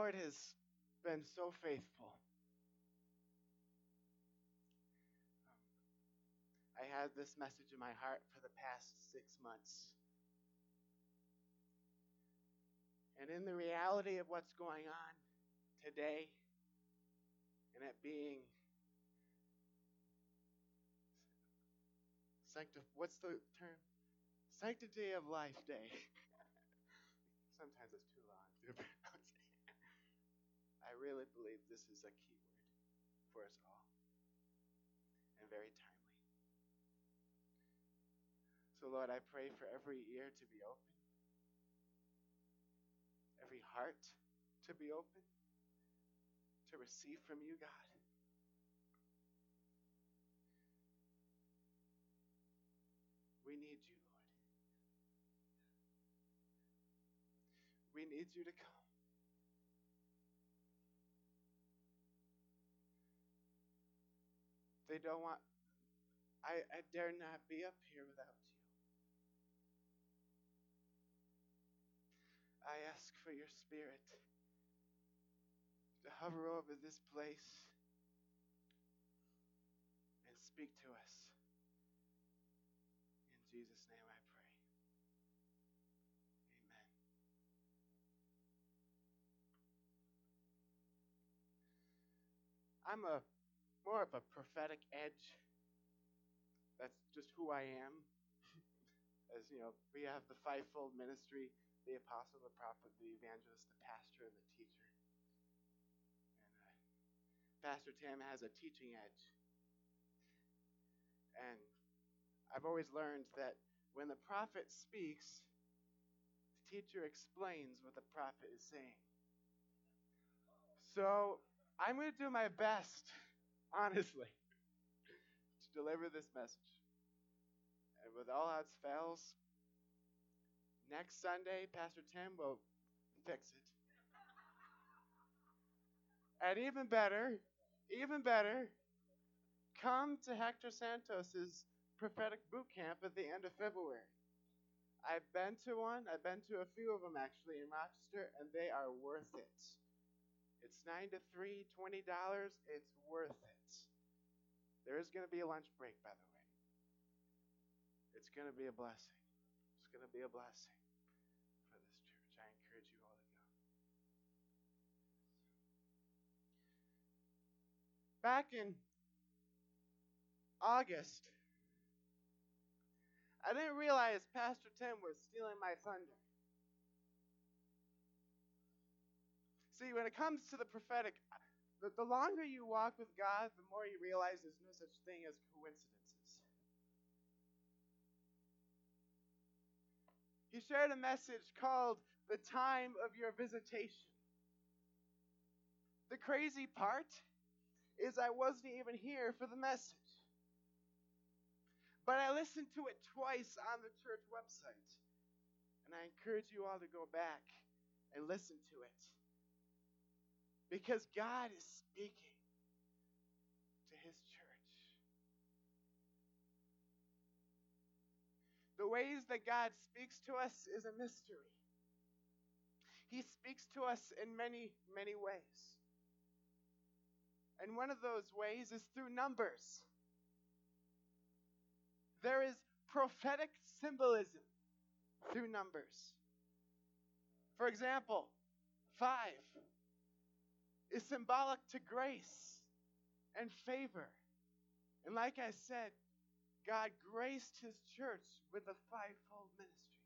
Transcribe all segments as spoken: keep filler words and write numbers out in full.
Lord has been so faithful. Um, I had this message in my heart for the past six months. And in the reality of what's going on today, and it being sancti- what's the term? Sanctity of Life Day. Sometimes it's too long to pronounce it. I really believe this is a key word for us all, and very timely. So, Lord, I pray for every ear to be open, every heart to be open, to receive from you, God. We need you, Lord. We need you to come. They don't want, I, I dare not be up here without you. I ask for your Spirit to hover over this place and speak to us. In Jesus' name I pray. Amen. I'm a more of a prophetic edge. That's just who I am. As you know, we have the fivefold ministry: the apostle, the prophet, the evangelist, the pastor, and the teacher. And uh, Pastor Tim has a teaching edge. And I've always learned that when the prophet speaks, the teacher explains what the prophet is saying. So I'm going to do my best, honestly, to deliver this message. And with all else fails, next Sunday, Pastor Tim will fix it. And even better, even better, come to Hector Santos's prophetic boot camp at the end of February. I've been to one. I've been to a few of them, actually, in Rochester, and they are worth it. It's nine to three, twenty dollars. It's worth it. There is going to be a lunch break, by the way. It's going to be a blessing. It's going to be a blessing for this church. I encourage you all to go. Back in August, I didn't realize Pastor Tim was stealing my thunder. See, when it comes to the prophetic, the, the longer you walk with God, the more you realize there's no such thing as coincidences. He shared a message called The Time of Your Visitation. The crazy part is I wasn't even here for the message. But I listened to it twice on the church website. And I encourage you all to go back and listen to it. Because God is speaking to his church. The ways that God speaks to us is a mystery. He speaks to us in many, many ways. And one of those ways is through numbers. There is prophetic symbolism through numbers. For example, five is symbolic to grace and favor. And like I said, God graced his church with a fivefold ministry.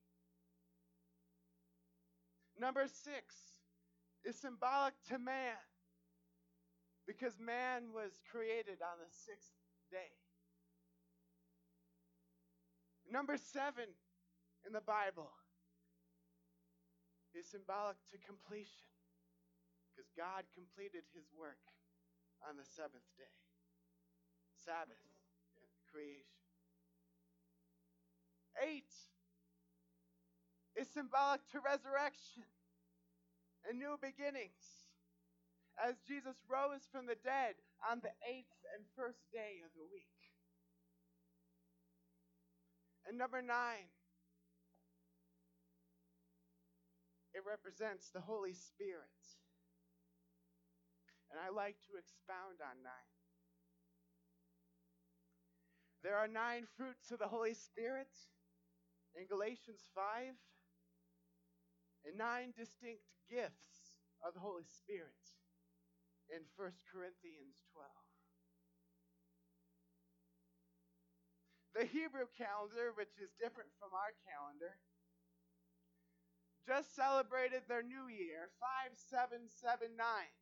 Number six is symbolic to man, because man was created on the sixth day. Number seven in the Bible is symbolic to completion, because God completed his work on the seventh day. Sabbath and creation. Eight is symbolic to resurrection and new beginnings, as Jesus rose from the dead on the eighth and first day of the week. And number nine, it represents the Holy Spirit, And I like to expound on nine. There are nine fruits of the Holy Spirit in Galatians five, and nine distinct gifts of the Holy Spirit in First Corinthians twelve. The Hebrew calendar, which is different from our calendar, just celebrated their new year, five seven seven nine.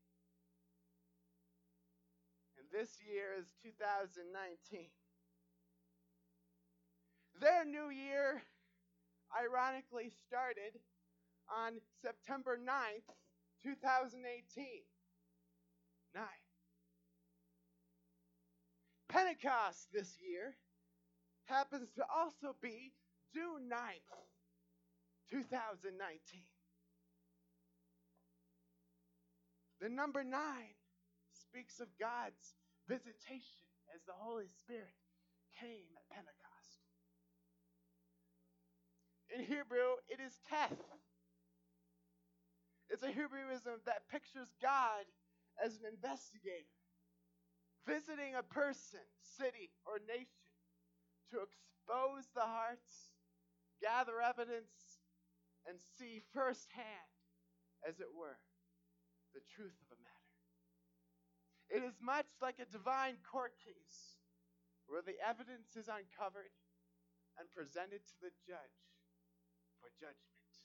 And this year is two thousand nineteen. Their new year, ironically, started on September ninth, two thousand eighteen. Nine. Pentecost this year happens to also be June ninth, two thousand nineteen. The number nine speaks of God's visitation as the Holy Spirit came at Pentecost. In Hebrew, it is teth. It's a Hebrewism that pictures God as an investigator, visiting a person, city, or nation to expose the hearts, gather evidence, and see firsthand, as it were, the truth of a matter. It is much like a divine court case where the evidence is uncovered and presented to the judge for judgment.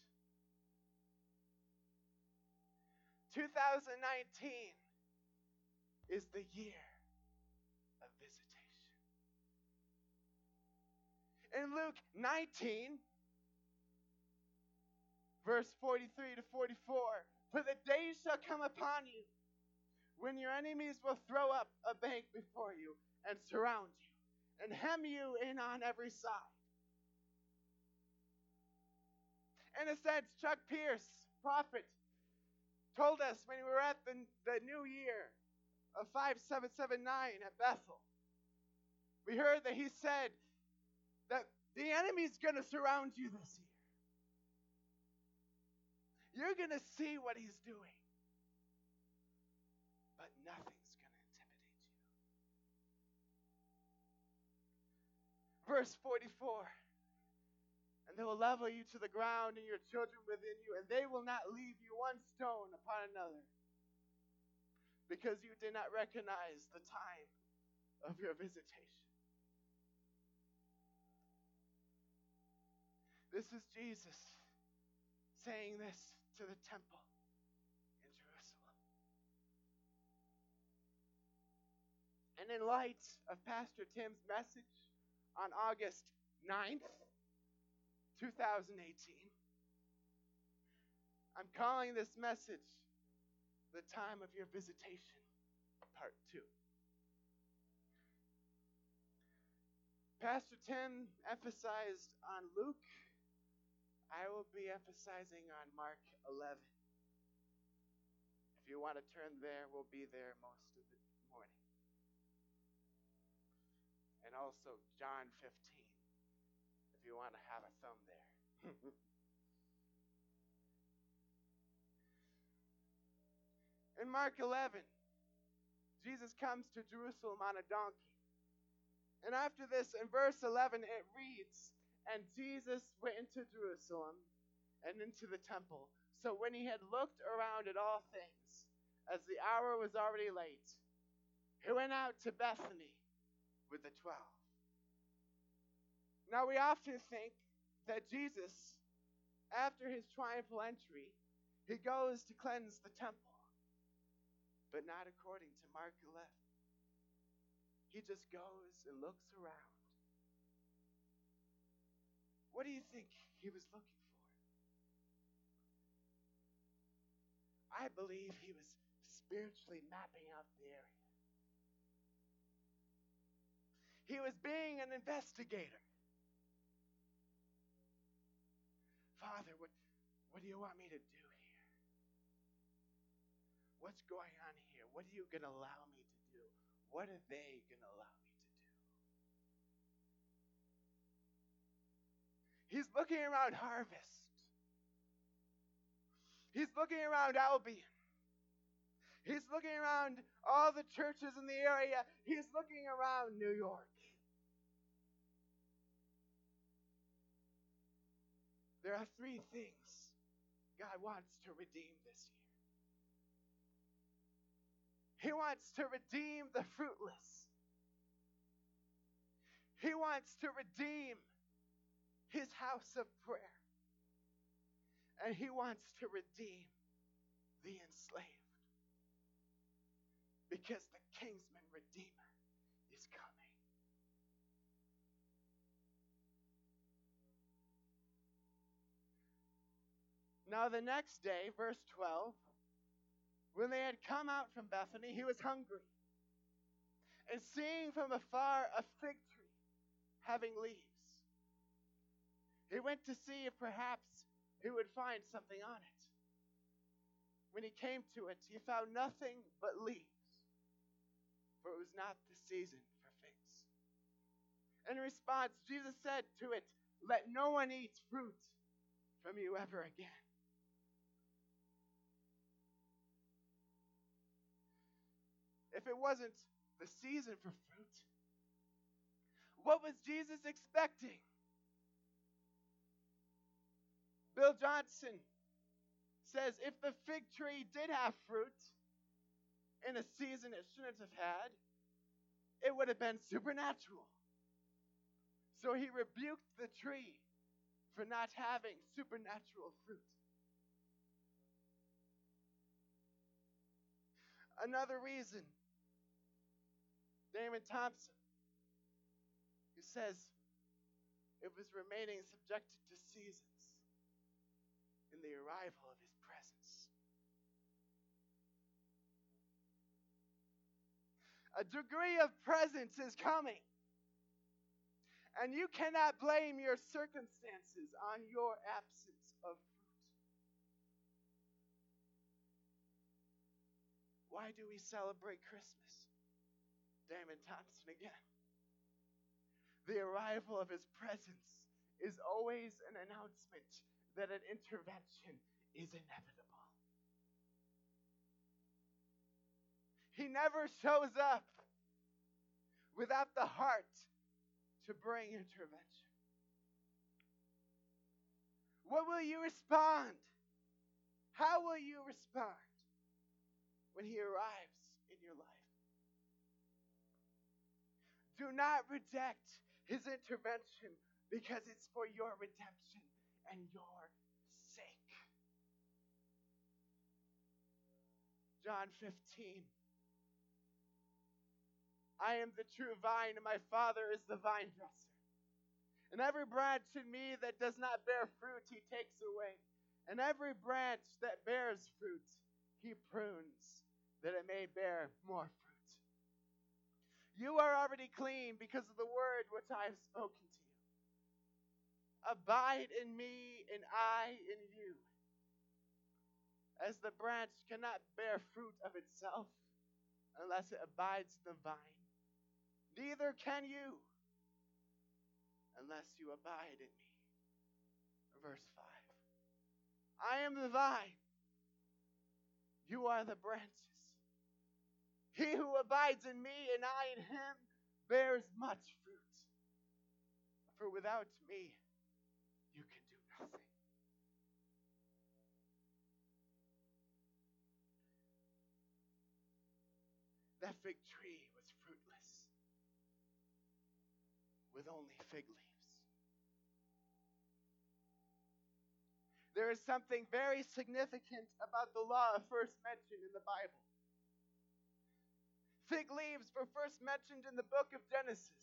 two thousand nineteen is the year of visitation. In Luke nineteen, verse forty-three to forty-four, for the days shall come upon you when your enemies will throw up a bank before you and surround you and hem you in on every side. In a sense, Chuck Pierce, prophet, told us when we were at the, the new year of five seven seven nine at Bethel. We heard that he said that the enemy's going to surround you this year. You're going to see what he's doing, but nothing's going to intimidate you. Verse forty-four, and they will level you to the ground and your children within you, and they will not leave you one stone upon another, because you did not recognize the time of your visitation. This is Jesus saying this to the temple in Jerusalem. And in light of Pastor Tim's message on August ninth, two thousand eighteen, I'm calling this message The Time of Your Visitation, Part two. Pastor Tim emphasized on Luke. I will be emphasizing on Mark eleven. If you want to turn there, we'll be there most of the morning. And also John fifteen, if you want to have a thumb there. In Mark eleven, Jesus comes to Jerusalem on a donkey. And after this, in verse eleven, it reads, and Jesus went into Jerusalem and into the temple. So when he had looked around at all things, as the hour was already late, he went out to Bethany with the twelve. Now we often think that Jesus, after his triumphal entry, he goes to cleanse the temple. But not according to Mark eleven. He just goes and looks around. What do you think he was looking for? I believe he was spiritually mapping out the area. He was being an investigator. Father, what, what do you want me to do here? What's going on here? What are you going to allow me to do? What are they going to allow me to do? He's looking around Harvest. He's looking around Albion. He's looking around all the churches in the area. He's looking around New York. There are three things God wants to redeem this year. He wants to redeem the fruitless. He wants to redeem his house of prayer. And he wants to redeem the enslaved. Because the kinsman redeemer is coming. Now the next day, verse twelve, when they had come out from Bethany, he was hungry. And seeing from afar a fig tree having leaves, he went to see if perhaps he would find something on it. When he came to it, he found nothing but leaves, for it was not the season for figs. In response, Jesus said to it, "Let no one eat fruit from you ever again." If it wasn't the season for fruit, what was Jesus expecting? Bill Johnson says if the fig tree did have fruit in a season it shouldn't have had, it would have been supernatural. So he rebuked the tree for not having supernatural fruit. Another reason, Damon Thompson, who says it was remaining subjected to seasons in the arrival of his presence. A degree of presence is coming. And you cannot blame your circumstances on your absence of fruit. Why do we celebrate Christmas? Damon Thompson again. The arrival of his presence is always an announcement that an intervention is inevitable. He never shows up without the heart to bring intervention. What will you respond? How will you respond when he arrives in your life? Do not reject his intervention because it's for your redemption and your sake. John fifteen. I am the true vine, and my Father is the vine dresser. And every branch in me that does not bear fruit, he takes away. And every branch that bears fruit, he prunes, that it may bear more fruit. You are already clean because of the word which I have spoken to you. Abide in me, and I in you. As the branch cannot bear fruit of itself unless it abides in the vine, neither can you unless you abide in me. Verse five. I am the vine. You are the branches. He who abides in me and I in him bears much fruit. For without me, you can do nothing. That fig tree was fruitless, with only fig leaves. There is something very significant about the law first mentioned in the Bible. Fig leaves were first mentioned in the book of Genesis.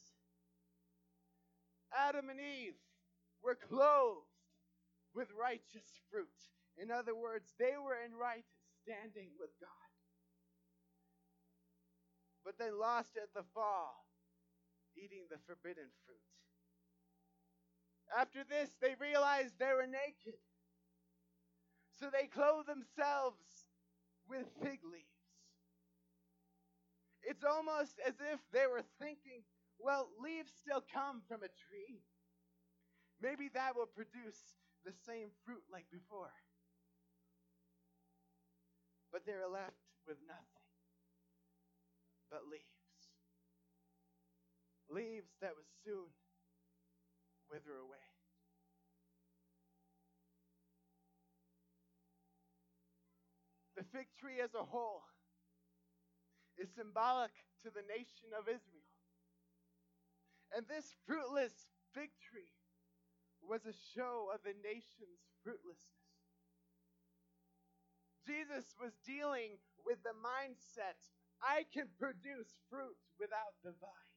Adam and Eve were clothed with righteous fruit. In other words, they were in right standing with God. But they lost at the fall, eating the forbidden fruit. After this, they realized they were naked. So they clothed themselves with fig leaves. It's almost as if they were thinking, well, leaves still come from a tree. Maybe that will produce the same fruit like before. But they were left with nothing but leaves. Leaves that would soon wither away. The fig tree as a whole is symbolic to the nation of Israel. And this fruitless fig tree was a show of the nation's fruitlessness. Jesus was dealing with the mindset, I can produce fruit without the vine.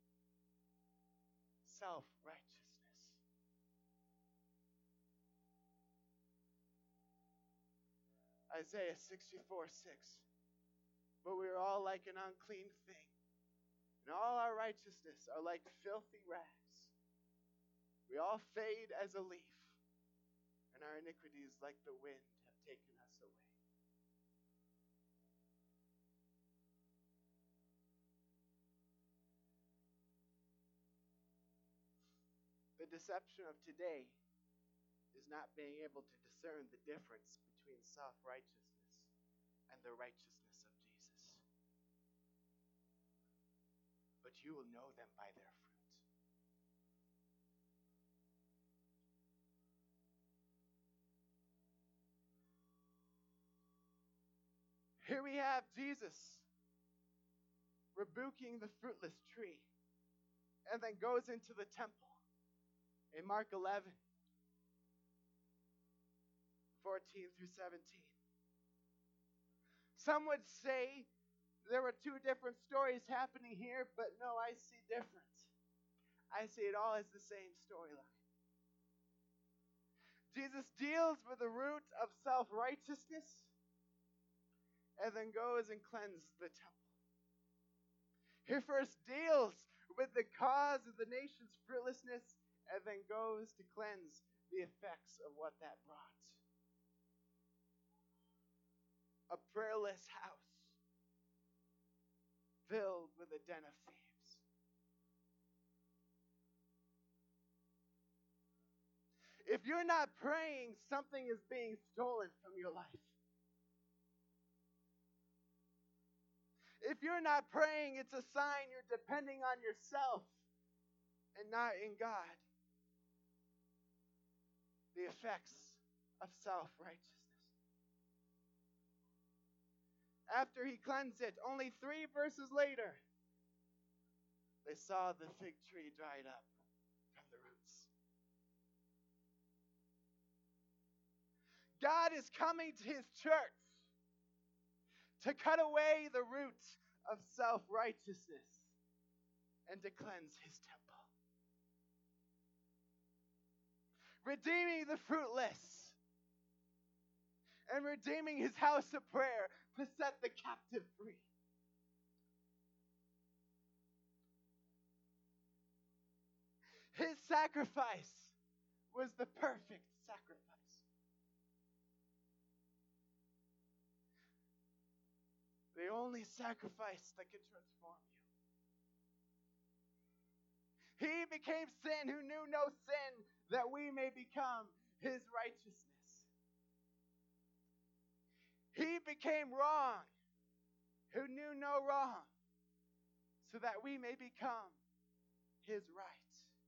Self-righteousness. Isaiah sixty-four six. But we are all like an unclean thing, and all our righteousness are like filthy rags. We all fade as a leaf, and our iniquities like the wind have taken us away. The deception of today is not being able to discern the difference between self-righteousness and the righteousness of Jesus. But you will know them by their fruit. Here we have Jesus rebuking the fruitless tree and then goes into the temple in Mark eleven, fourteen through seventeen. Some would say there were two different stories happening here, but no, I see different. I see it all as the same storyline. Jesus deals with the root of self-righteousness and then goes and cleanses the temple. He first deals with the cause of the nation's fruitlessness and then goes to cleanse the effects of what that brought. A prayerless house filled with a den of thieves. If you're not praying, something is being stolen from your life. If you're not praying, it's a sign you're depending on yourself and not in God. The effects of self-righteousness. After he cleansed it, only three verses later, they saw the fig tree dried up from the roots. God is coming to his church to cut away the roots of self-righteousness and to cleanse his temple. Redeeming the fruitless and redeeming his house of prayer to set the captive free. His sacrifice was the perfect sacrifice. The only sacrifice that can transform you. He became sin who knew no sin, that we may become his righteousness. He became wrong who knew no wrong, so that we may become his right.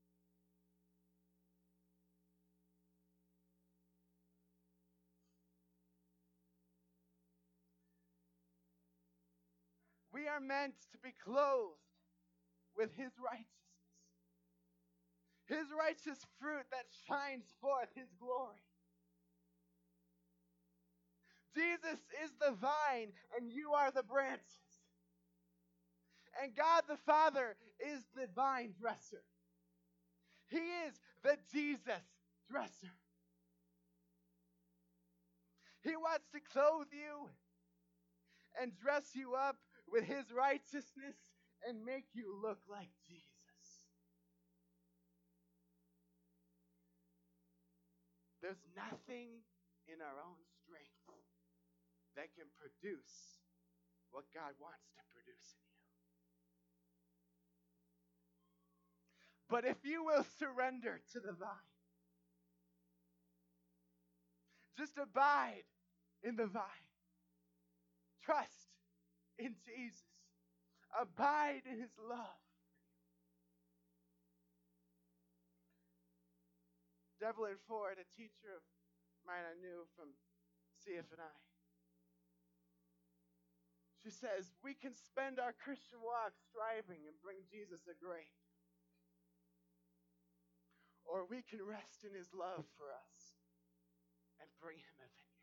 We are meant to be clothed with his righteousness. His righteous fruit that shines forth his glory. Jesus is the vine and you are the branches. And God the Father is the vine dresser. He is the Jesus dresser. He wants to clothe you and dress you up with his righteousness and make you look like Jesus. There's nothing in our own strength that can produce what God wants to produce in you. But if you will surrender to the vine, just abide in the vine, trust in Jesus. Abide in his love. Devlin Ford, a teacher of mine I knew from C F and I, she says, we can spend our Christian walk striving and bring Jesus a grave. Or we can rest in his love for us and bring him a vineyard.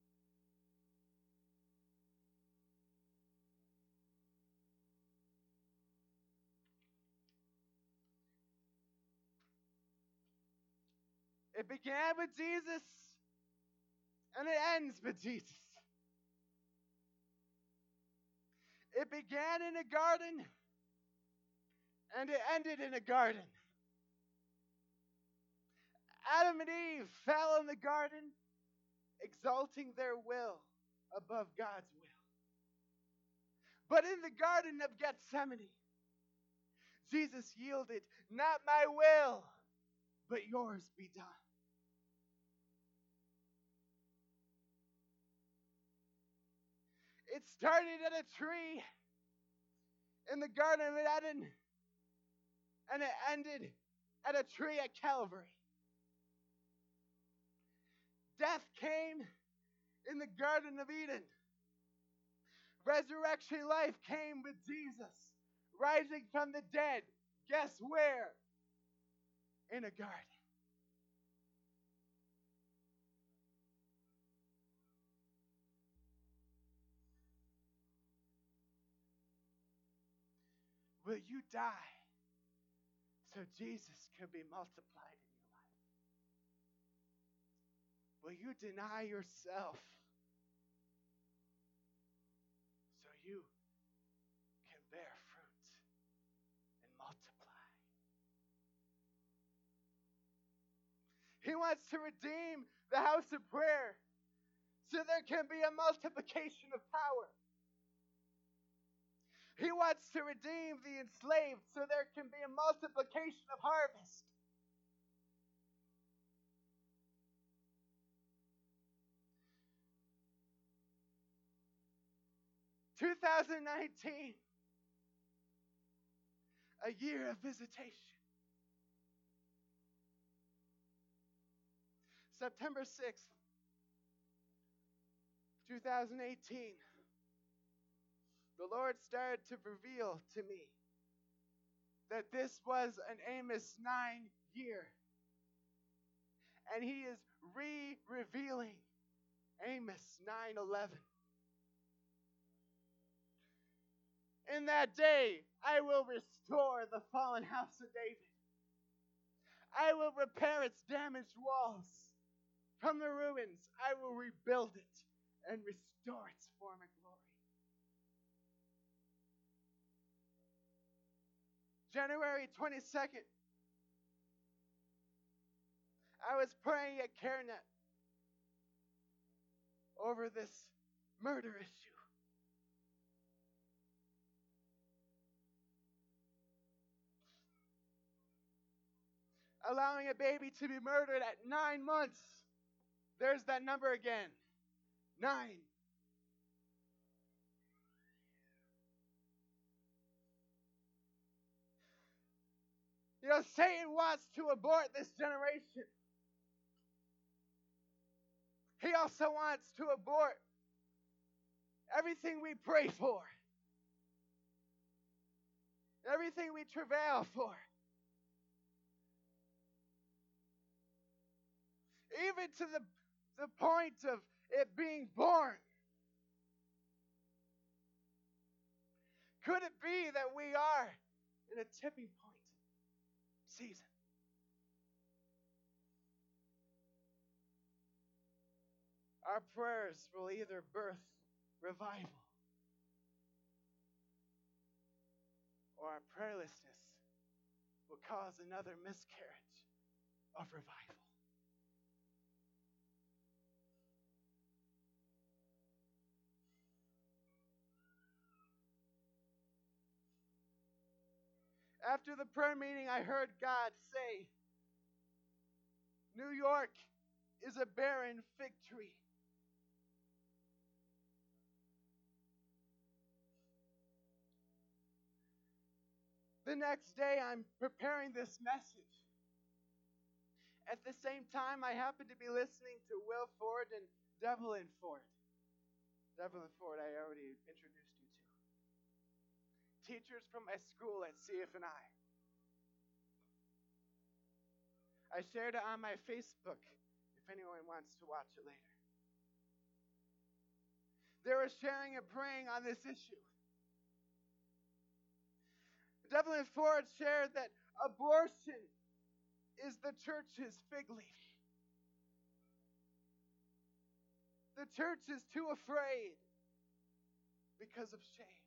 It began with Jesus, and it ends with Jesus. It began in a garden, and it ended in a garden. Adam and Eve fell in the garden, exalting their will above God's will. But in the Garden of Gethsemane, Jesus yielded, not my will, but yours be done. It started at a tree in the Garden of Eden, and it ended at a tree at Calvary. Death came in the Garden of Eden. Resurrection life came with Jesus, rising from the dead. Guess where? In a garden. Will you die so Jesus can be multiplied in your life? Will you deny yourself so you can bear fruit and multiply? He wants to redeem the house of prayer so there can be a multiplication of power. He wants to redeem the enslaved so there can be a multiplication of harvest. twenty nineteen, a year of visitation. September sixth, twenty eighteen. The Lord started to reveal to me that this was an Amos nine year. And he is re-revealing Amos nine eleven. In that day, I will restore the fallen house of David. I will repair its damaged walls. From the ruins, I will rebuild it and restore its former glory. January twenty-second, I was praying at CareNet over this murder issue. Allowing a baby to be murdered at nine months. There's that number again. Nine. You know, Satan wants to abort this generation. He also wants to abort everything we pray for, everything we travail for. Even to the, the point of it being born. Could it be that we are in a tipping point season? Our prayers will either birth revival or our prayerlessness will cause another miscarriage of revival. After the prayer meeting, I heard God say, New York is a barren fig tree. The next day, I'm preparing this message. At the same time, I happen to be listening to Will Ford and Devlin Ford. Devlin Ford, I already introduced you to. Teachers from my school at C F N I. I shared it on my Facebook if anyone wants to watch it later. They were sharing and praying on this issue. Devlin Ford shared that abortion is the church's fig leaf. The church is too afraid because of shame.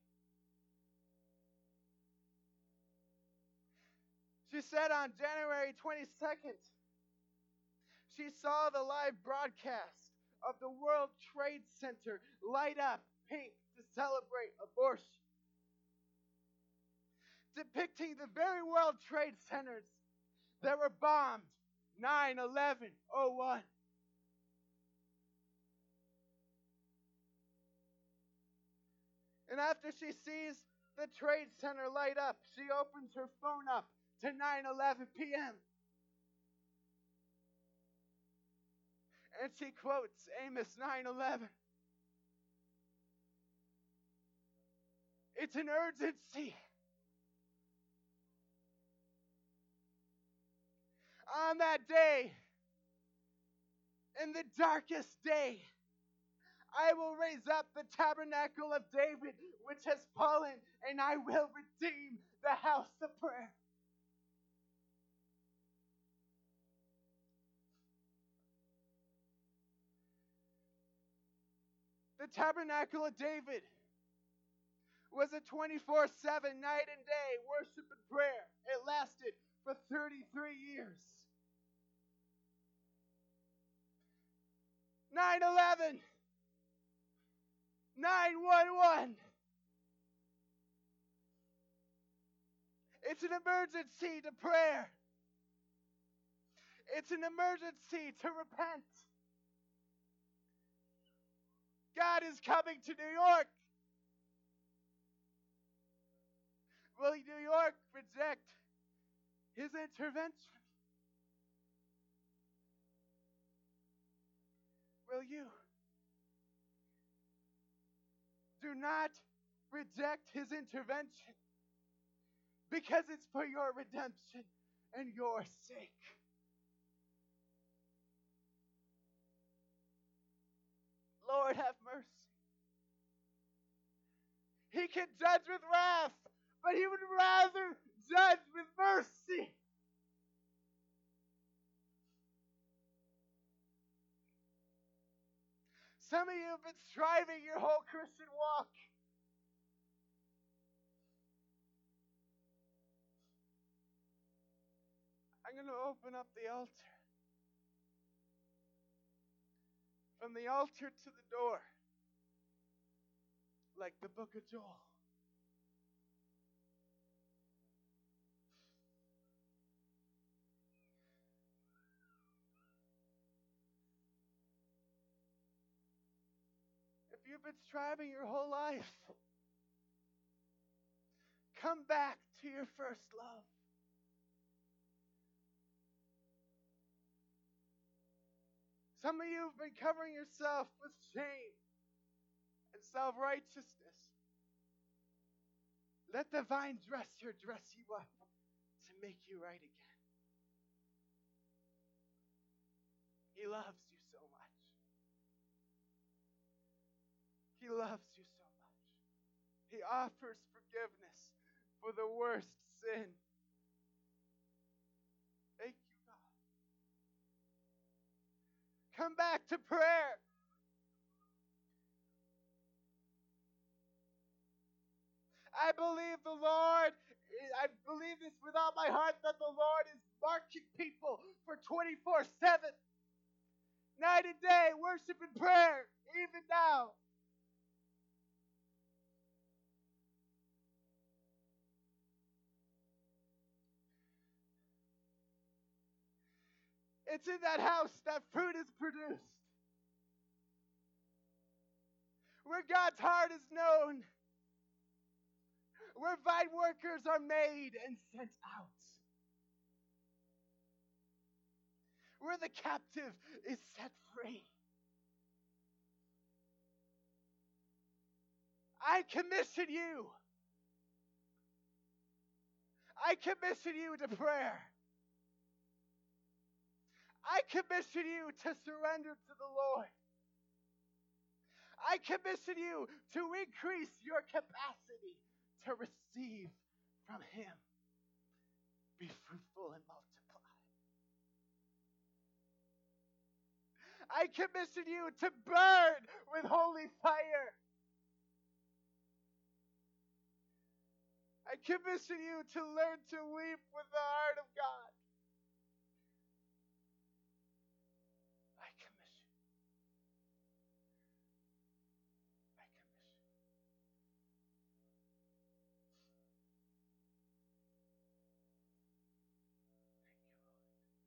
She said on January twenty-second, she saw the live broadcast of the World Trade Center light up pink to celebrate abortion, depicting the very World Trade Centers that were bombed nine eleven oh one. And after she sees the Trade Center light up, she opens her phone up to nine eleven p.m. And she quotes Amos nine eleven. It's an urgency. On that day, in the darkest day, I will raise up the tabernacle of David, which has fallen, and I will redeem the house of prayer. The tabernacle of David was a twenty-four seven night and day worship and prayer. It lasted for thirty-three years. nine eleven, nine one one. It's an emergency to prayer. It's an emergency to repent. God is coming to New York. Will New York reject his intervention? Will you? Do not reject his intervention, because it's for your redemption and your sake. Lord, have mercy. He can judge with wrath, but he would rather judge with mercy. Some of you have been striving your whole Christian walk. I'm going to open up the altar. From the altar to the door, like the book of Joel. If you've been striving your whole life, come back to your first love. Some of you have been covering yourself with shame and self-righteousness. Let the vine dresser dress you up to make you right again. He loves you so much. He loves you so much. He offers forgiveness for the worst sin. Thank you, God. Come back to prayer. I believe the Lord, I believe this with all my heart, that the Lord is marking people for twenty-four seven. Night and day, worship and prayer, even now. It's in that house that fruit is produced. Where God's heart is known. Where where vine workers are made and sent out, where the captive is set free. I commission you. I commission you to prayer. I commission you to surrender to the Lord. I commission you to increase your capacity to receive from Him. Be fruitful and multiply. I commission you to burn with holy fire. I commission you to learn to weep with the heart of God. I commission. I commission. Thank you, Lord.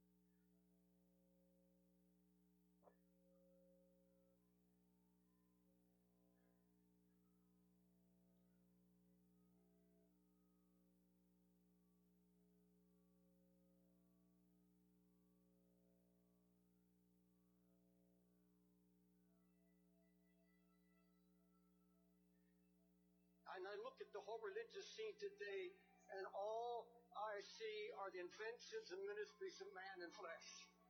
And I look at the whole religious scene today, and all I see are the inventions and ministries of man and flesh.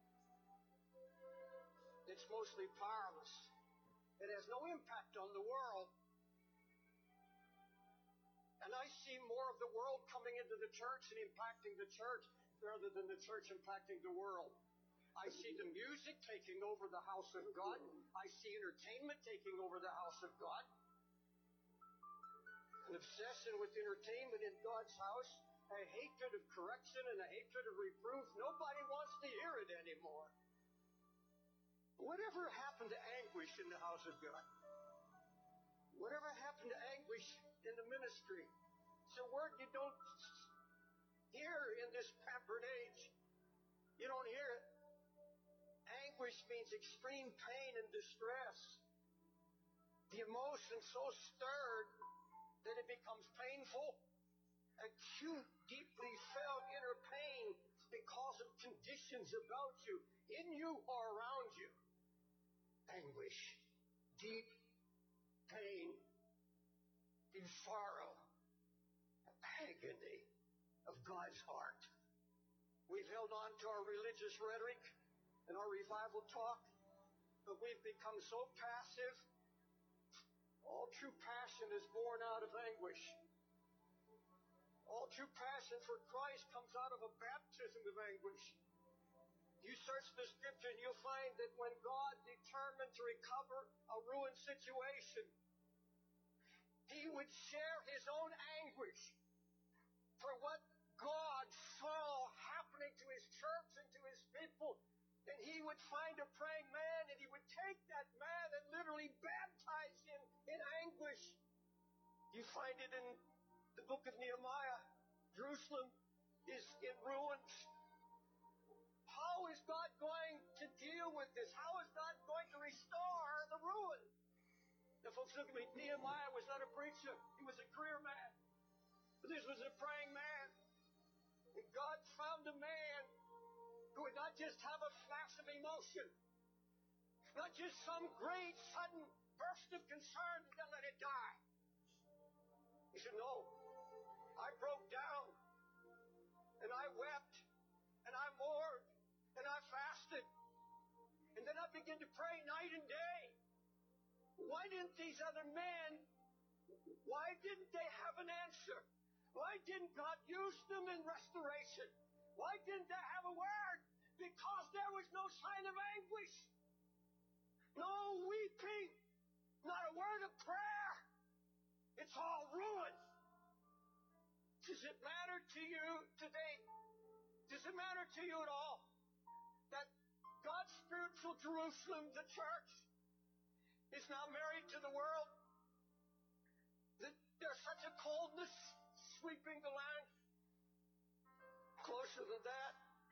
It's mostly powerless. It has no impact on the world. And I see more of the world coming into the church and impacting the church rather than the church impacting the world. I see the music taking over the house of God. I see entertainment taking over the house of God. An obsession with entertainment in God's house, a hatred of correction and a hatred of reproof. Nobody wants to hear it anymore. Whatever happened to anguish in the house of God? Whatever happened to anguish in the ministry? It's a word you don't hear in this pampered age. You don't hear it. Anguish means extreme pain and distress. The emotion so stirred that it becomes painful, acute, deeply felt inner pain because of conditions about you, in you or around you. Anguish, deep pain, deep sorrow, agony of God's heart. We've held on to our religious rhetoric and our revival talk, but we've become so passive. All true passion is born out of anguish. All true passion for Christ comes out of a baptism of anguish. You search the scripture and you'll find that when God determined to recover a ruined situation, He would share His own anguish for what God saw happening to His church and to His people. And He would find a praying man, and He would take that man and literally baptize him in anguish. You find it in the book of Nehemiah. Jerusalem is in ruins. How is God going to deal with this? How is God going to restore the ruin? Now, folks, look at me. Nehemiah was not a preacher. He was a career man. But this was a praying man. And God found a man who would not just have a flash of emotion, not just some great sudden burst of concern and then let it die. He said, no, I broke down, and I wept, and I mourned, and I fasted, and then I began to pray night and day. Why didn't these other men, why didn't they have an answer? Why didn't God use them in restoration? Why didn't they have a word? Because there was no sign of anguish. No weeping. Not a word of prayer. It's all ruined. Does it matter to you today? Does it matter to you at all that God's spiritual Jerusalem, the church, is now married to the world? That there's such a coldness sweeping the land? Closer than that,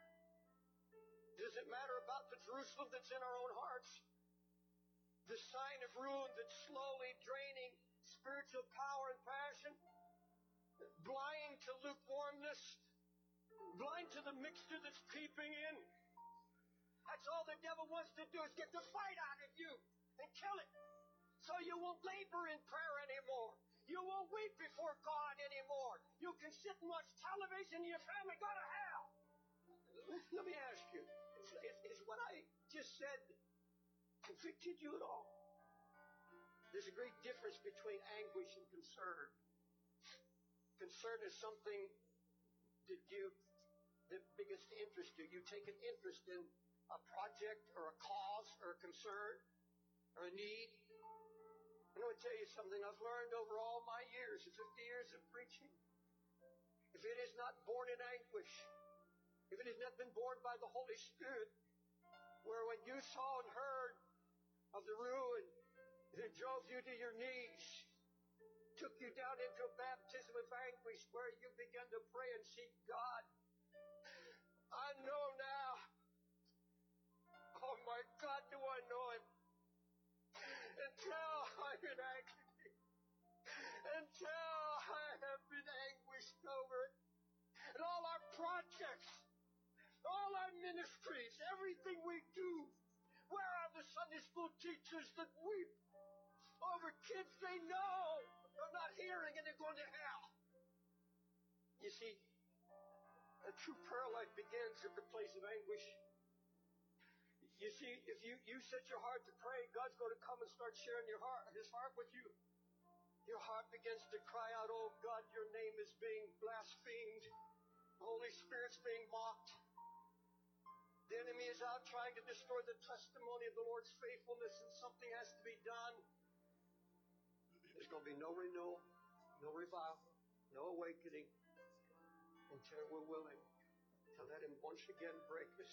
does it matter about the Jerusalem that's in our own hearts? The sign of ruin that's slowly draining spiritual power and passion? blind to lukewarmness, blind to the mixture that's creeping in. That's all the devil wants to do, is get the fight out of you and kill it. So you won't labor in prayer anymore. You won't weep before God anymore. You can sit and watch television and your family go to hell. Let me ask you, is, is, is what I just said convicted you at all? There's a great difference between anguish and concern. Concern is something that you, that begins to interest you. You take an interest in a project or a cause or a concern or a need. I'm going to tell you something I've learned over all my years, fifty years of preaching. If it is not born in anguish, if it has not been born by the Holy Spirit, where when you saw and heard of the ruin, it drove you to your knees, took you down into a baptism of anguish where you began to pray and seek God. I know now. Oh my God, do I know it? Until I'm in agony, until I have been anguished over it, and all our projects, all our ministries, everything we do, where are the Sunday school teachers that weep over kids they know are not hearing and they're going to hell? You see, a true prayer life begins at the place of anguish. You see, if you, you set your heart to pray, God's going to come and start sharing your heart, His heart with you. Your heart begins to cry out, oh God, your name is being blasphemed. The Holy Spirit's being mocked. The enemy is out trying to destroy the testimony of the Lord's faithfulness, and something has to be done. There's going to be no renewal, no revival, no awakening until we're willing to let Him once again break us.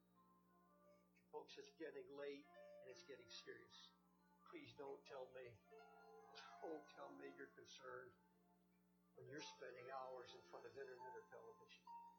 Folks, it's getting late and it's getting serious. Please don't tell me, don't tell me you're concerned when you're spending hours in front of internet or television.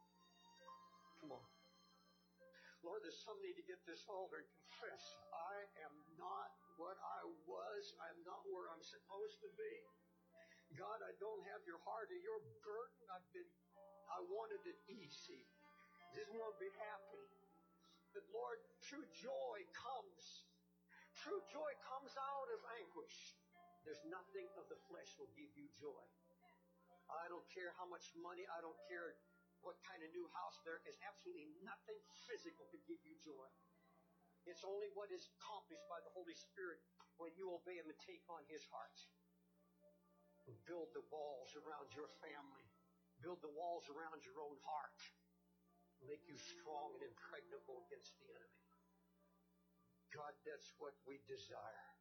Come on. Lord, there's some need to get this altar and confess, I am not what I was. I'm not where I'm supposed to be. God, I don't have your heart or your burden. I've been, I wanted it easy. Didn't want to be happy. But Lord, true joy comes. True joy comes out of anguish. There's nothing of the flesh will give you joy. I don't care how much money, I don't care what kind of new house. There is absolutely nothing physical to give you joy. It's only what is accomplished by the Holy Spirit when you obey Him and take on His heart. Build the walls around your family. Build the walls around your own heart. Make you strong and impregnable against the enemy. God, that's what we desire.